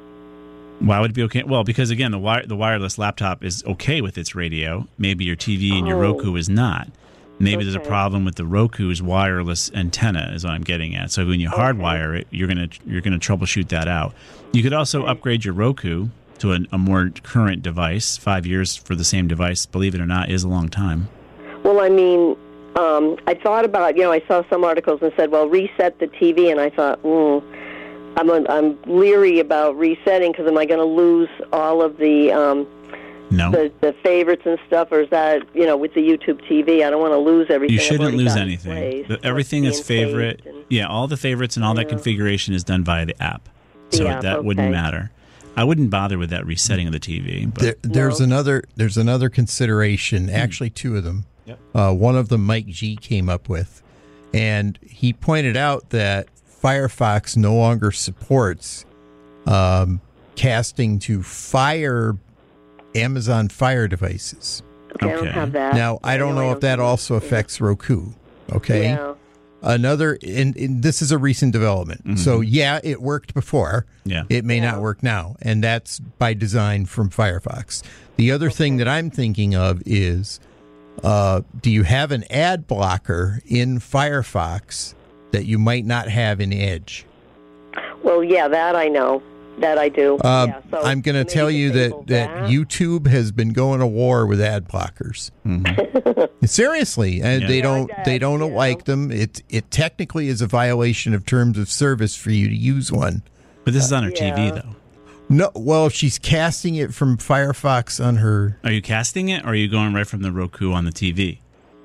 Why would it be okay? Well, because again, the wire, the wireless laptop is okay with its radio. Maybe your T V and your Oh. Roku is not. Maybe there's a Okay. problem with the Roku's wireless antenna, is what I'm getting at. So when you Okay. hardwire it, you're gonna you're gonna troubleshoot that out. You could also Okay. upgrade your Roku to a, a more current device. Five years for the same device, believe it or not, is a long time. Well, I mean, um, I thought about, you know, I saw some articles and said, well, reset the T V, and I thought, mm, I'm, a, I'm leery about resetting because am I going to lose all of the, um, No, the the favorites and stuff, or is that, you know, with the YouTube T V, I don't want to lose everything. you I've shouldn't already lose got in anything. place. The- everything What's is being favorite. saved and- Yeah, all the favorites and all that Yeah. configuration is done via the app. So The app, that wouldn't okay. matter. I wouldn't bother with that resetting of the T V. But There, there's No. another there's another consideration, actually two of them. Yep. Uh, one of them Mike G came up with, and he pointed out that Firefox no longer supports um, casting to Fire, Amazon Fire devices. Okay, I don't Okay. have that. Now, I don't Anyway, know if that also affects Roku. Okay. Yeah. Another, and, and this is a recent development. So, yeah, it worked before. Yeah. It may Yeah. not work now. And that's by design from Firefox. The other thing that I'm thinking of is uh, do you have an ad blocker in Firefox that you might not have in Edge? Well, yeah, that I know. That I do. Uh, yeah, so I'm going to maybe tell you disable that, that YouTube has been going to war with ad blockers. Seriously, and Yeah. they Yeah, don't I they guess, don't yeah. like them. It it technically is a violation of terms of service for you to use one. But this is on her T V, Yeah. though. No, well, if she's casting it from Firefox on her. Are you casting it, or are you going right from the Roku on the T V?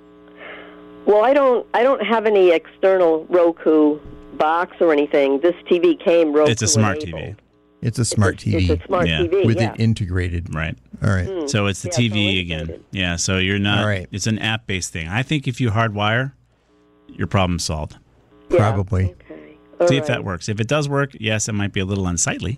Well, I don't. I don't have any external Roku box or anything. This T V came Roku. It's a smart T V. enabled. It's a smart it's T V A, it's a smart Yeah. T V. with yeah. it integrated. Right. All right. So it's the Yeah, T it's V all again. integrated. Yeah. So you're not. All right. It's an app-based thing. I think if you hardwire, your problem's solved. Yeah. Probably. Okay. All See if that right. works. If it does work, yes, it might be a little unsightly.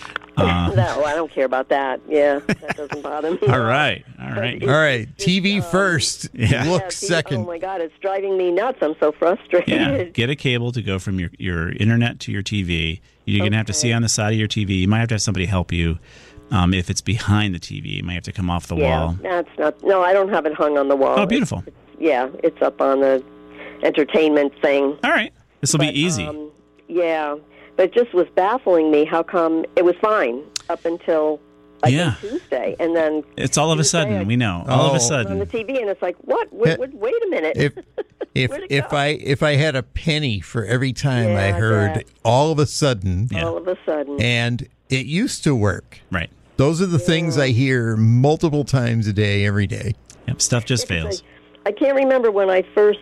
Uh, no, I don't care about that. Yeah, that doesn't bother me. all right. All right. All right. T V first. Yeah. Yeah, Look see, second. Oh my God, it's driving me nuts. I'm so frustrated. Yeah, get a cable to go from your, your internet to your T V. You're going to have to see on the side of your T V. You might have to have somebody help you. Um, if it's behind the T V, you might have to come off the Yeah, wall. that's not. No, I don't have it hung on the wall. Oh, beautiful. It's, yeah, it's up on the entertainment thing. All right. This will be But, easy. Um, yeah, but it just was baffling me how come it was fine up until I Yeah. think Tuesday, and then It's all of a Tuesday, sudden. I- We know. All of Oh. a on the sudden. T V, and it's like, what? Wait, wait, wait a minute. If if Where'd it if go? I if I had a penny for every time Yeah, I I heard bet. all of a sudden, Yeah. All of a sudden, and it used to work. Right. Those are the things I hear multiple times a day, every day. Yep. Stuff just fails. I can't remember when I first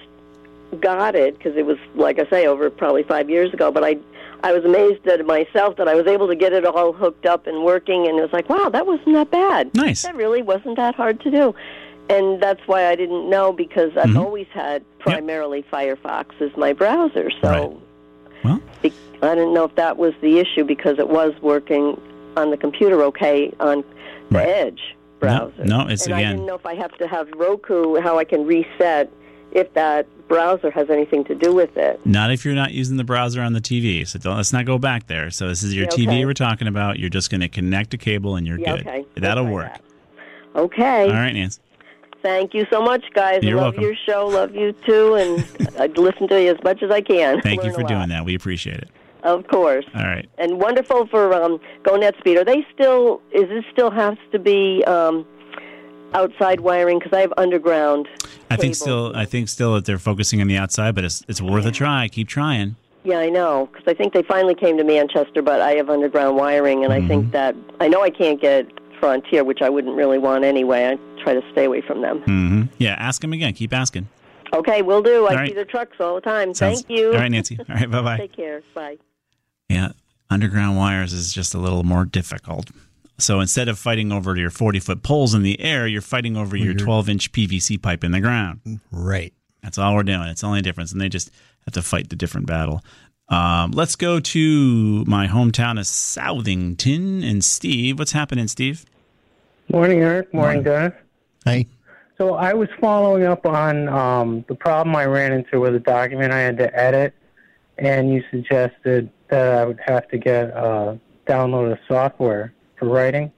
got it because it was, like I say, over probably five years ago. But I, I was amazed at myself that I was able to get it all hooked up and working, and it was like, wow, that wasn't that bad. Nice. That really wasn't that hard to do, and that's why I didn't know because I've Mhm. always had primarily Firefox as my browser. So Right. Well, be- I didn't know if that was the issue because it was working on the computer okay on the Right. Edge browser. no, it's and I again- didn't know if I have to have Roku, how I can reset if that browser has anything to do with it. not if you're not using the browser on the T V. So don't, let's not go back there. So this is your Yeah, T V okay. we're talking about. You're just going to connect a cable and you're Yeah, good. okay. That'll We'll try work. that. Okay. All right, Nancy. Thank you so much, guys. You're I love welcome. your show. Love you too, and I listen to you as much as I can. Thank you Learn for a doing lot. that. We appreciate it. Of course. All right. And wonderful for um, GoNetspeed. Are they still? Is this still has to be um, outside wiring? Because I have underground. I think cable. still, I think still that they're focusing on the outside, but it's it's worth a try. Keep trying. Yeah, I know. Because I think they finally came to Manchester, but I have underground wiring, and Mm-hmm. I think that I know I can't get Frontier, which I wouldn't really want anyway. I try to stay away from them. hmm Yeah, ask them again. Keep asking. Okay, we'll do. I All right. see their trucks all the time. Sounds- Thank you. All right, Nancy. All right, bye bye. Take care. Bye. Yeah, underground wires is just a little more difficult. So instead of fighting over your forty-foot poles in the air, you're fighting over your twelve-inch P V C pipe in the ground. Right. That's all we're doing. It's the only difference, and they just have to fight the different battle. Um, let's go to my hometown of Southington and Steve. What's happening, Steve? Morning, Eric. Morning, Dennis. Hi. So I was following up on um, the problem I ran into with a document I had to edit, and you suggested that I would have to get uh, download a software for writing.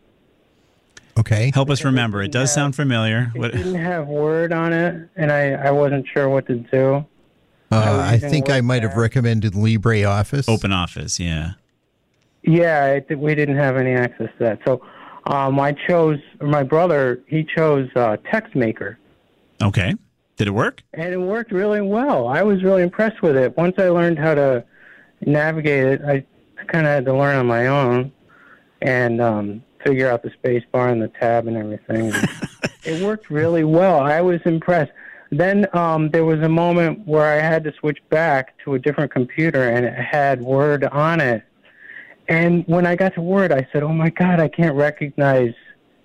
Okay. Help us remember. It does sound familiar. It What? didn't have Word on it, and I, I wasn't sure what to do. Uh, I using think I Word might have there. recommended LibreOffice. Open Office, yeah. Yeah, it, we didn't have any access to that. So um, I chose, or my brother, he chose uh, TextMaker. Okay. Did it work? And it worked really well. I was really impressed with it. Once I learned how to navigate it, I kind of had to learn on my own and um, figure out the space bar and the tab and everything. It worked really well. I was impressed. Then um, there was a moment where I had to switch back to a different computer, and it had Word on it. And when I got to Word, I said, oh, my God, I can't recognize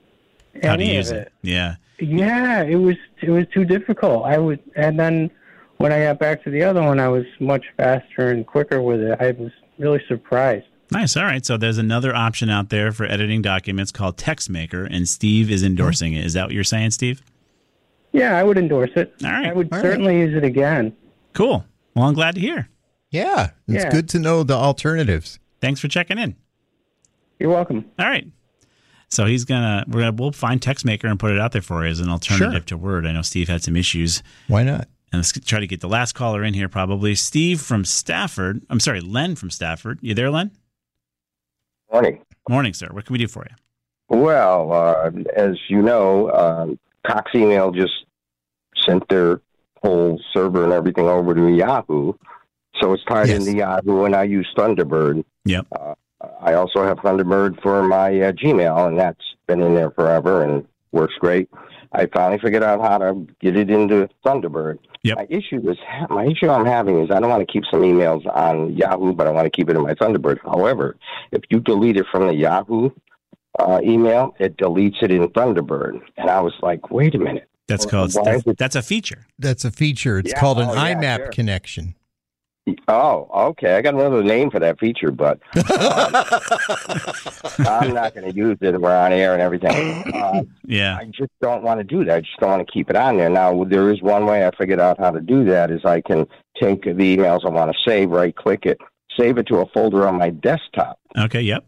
How to any use of it. Yeah. Yeah, it was it was too difficult. I would, and then when I got back to the other one, I was much faster and quicker with it. I was really surprised. Nice. All right. So there's another option out there for editing documents called TextMaker, and Steve is endorsing it. Is that what you're saying, Steve? Yeah, I would endorse it. All right. I would All certainly right. use it again. Cool. Well, I'm glad to hear. Yeah, it's Yeah. good to know the alternatives. Thanks for checking in. You're welcome. All right. So he's gonna we're gonna we'll find TextMaker and put it out there for you as an alternative Sure. to Word. I know Steve had some issues. Why not? And let's try to get the last caller in here. Probably Steve from Stafford. I'm sorry, Len from Stafford. You there, Len? Morning. Morning, sir. What can we do for you? Well, uh, as you know, um, Cox Email just sent their whole server and everything over to Yahoo. So it's tied Yes. into Yahoo, and I use Thunderbird. Yep. Uh, I also have Thunderbird for my uh, Gmail, and that's been in there forever and works great. I finally figured out how to get it into Thunderbird. Yep. My issue is my issue I'm having is I don't want to keep some emails on Yahoo, but I want to keep it in my Thunderbird. However, if you delete it from the Yahoo uh, email, it deletes it in Thunderbird, and I was like, wait a minute. That's Well, called why that's, is it- that's a feature. That's a feature. It's Yeah, called an oh, yeah, I MAP sure. connection. Oh, okay. I got another name for that feature, but um, I'm not going to use it. We're on air and everything. Uh, Yeah. I just don't want to do that. I just don't want to keep it on there. Now, there is one way I figured out how to do that is I can take the emails I want to save, right-click it, save it to a folder on my desktop. Okay. Yep.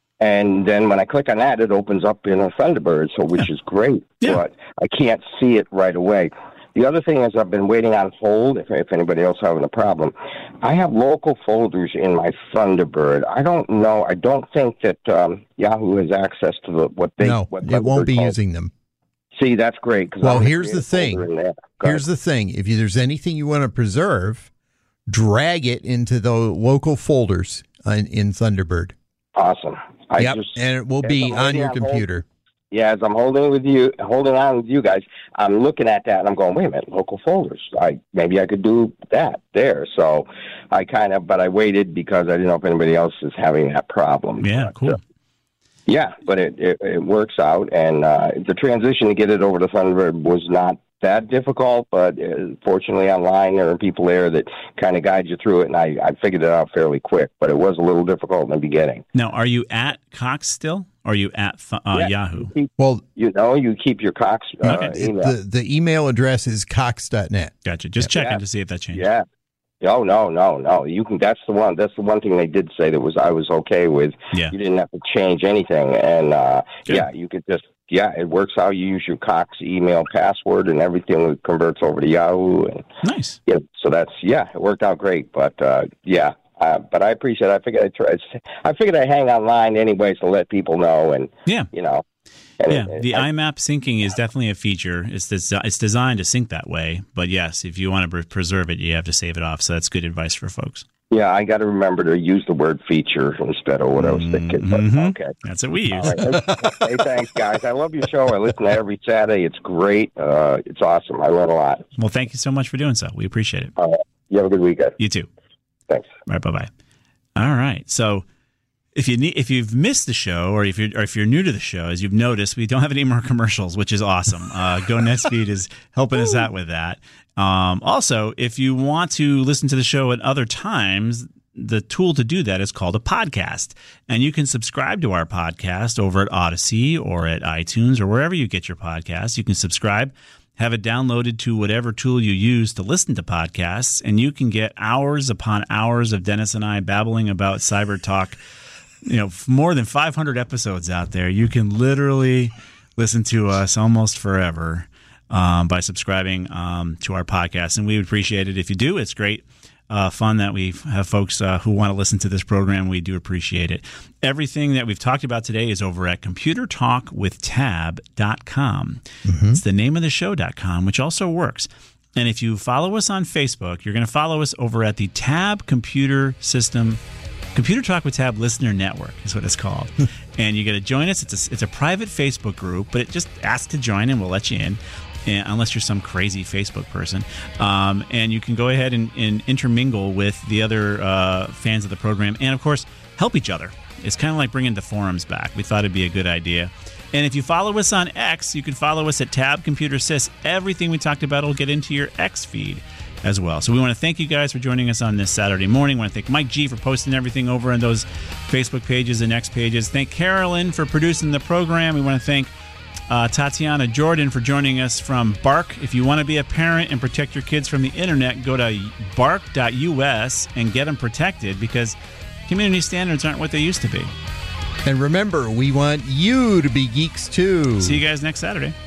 And then when I click on that, it opens up in a Thunderbird, so which is great. Yeah. But I can't see it right away. The other thing is I've been waiting on hold, if, if anybody else having a problem. I have local folders in my Thunderbird. I don't know. I don't think that um, Yahoo has access to the, what they... No, what it won't Thunderbird be calls- using them. See, that's great. 'cause Well, I'm gonna here's create the a folder thing. in there. Go Here's ahead. the thing. If you, there's anything you want to preserve, drag it into the local folders in, in Thunderbird. Awesome. I Yep, just, and it will as be I'm on waiting your on hold- computer. Yeah, as I'm holding with you, holding on with you guys, I'm looking at that and I'm going, wait a minute, local folders. I maybe I could do that there. So I kind of, but I waited because I didn't know if anybody else is having that problem. Yeah. But, Cool. uh, yeah, but it, it it works out, and uh, the transition to get it over to Thunderbird was not that difficult. But uh, fortunately, online there are people there that kind of guide you through it, and I, I figured it out fairly quick. But it was a little difficult in the beginning. Now, are you at Cox still? Or are you at th- uh, Yeah. Yahoo? Keep- Well, You know, you keep your Cox uh, Okay. it- email. the, the email address is cox dot net. Gotcha. Just Yeah. checking to see if that changed. Yeah. No, no, no, no. You can. That's the one. That's the one thing they did say that was I was okay with. Yeah. You didn't have to change anything, and uh, Good. yeah, you could just. Yeah, it works out. You use your Cox email password, and everything converts over to Yahoo. And Nice. yeah, so that's yeah, it worked out great. But uh, yeah, uh, but I appreciate it. I figured I try. I figured I hang online anyways to let people know, and Yeah. you know. And Yeah, it- the I- I MAP syncing is definitely a feature. It's des- it's designed to sync that way, but yes, if you want to pre- preserve it, you have to save it off. So that's good advice for folks. yeah, I got to remember to use the word feature instead of what I was thinking. But Mhm. okay. That's what we All use. right. Hey, thanks, guys. I love your show. I listen to every Saturday. It's great. Uh, it's awesome. I learn a lot. Well, thank you so much for doing so. We appreciate it. All right. You have a good weekend. You too. Thanks. All right, bye bye. All right, so. If you need, if you've missed the show, or if you're, or if you're new to the show, as you've noticed, we don't have any more commercials, which is awesome. Uh, GoNetSpeed is helping us out with that. Um, also, if you want to listen to the show at other times, the tool to do that is called a podcast, and you can subscribe to our podcast over at Odyssey or at iTunes or wherever you get your podcasts. You can subscribe, have it downloaded to whatever tool you use to listen to podcasts, and you can get hours upon hours of Dennis and I babbling about cyber talk. You know, more than five hundred episodes out there. You can literally listen to us almost forever um, by subscribing um, to our podcast. And we would appreciate it if you do. It's great uh, fun that we have folks uh, who want to listen to this program. We do appreciate it. Everything that we've talked about today is over at computer talk with tab dot com. Mm-hmm. It's the name of the show dot com, which also works. And if you follow us on Facebook, you're going to follow us over at the Tab Computer System Computer Talk with Tab Listener Network is what it's called. And you got to join us. It's a, it's a private Facebook group, but it just asks to join and we'll let you in, and, unless you're some crazy Facebook person. Um, and you can go ahead and, and intermingle with the other uh, fans of the program and, of course, help each other. It's kind of like bringing the forums back. We thought it'd be a good idea. And if you follow us on X, you can follow us at Tab Computer Sys. Everything we talked about will get into your X feed. as well. So we want to thank you guys for joining us on this Saturday morning. We want to thank Mike G for posting everything over on those Facebook pages and X pages. Thank Carolyn for producing the program. We want to thank uh, Tatiana Jordan for joining us from Bark. If you want to be a parent and protect your kids from the internet, go to bark dot U S and get them protected, because community standards aren't what they used to be. And remember, we want you to be geeks too. See you guys next Saturday.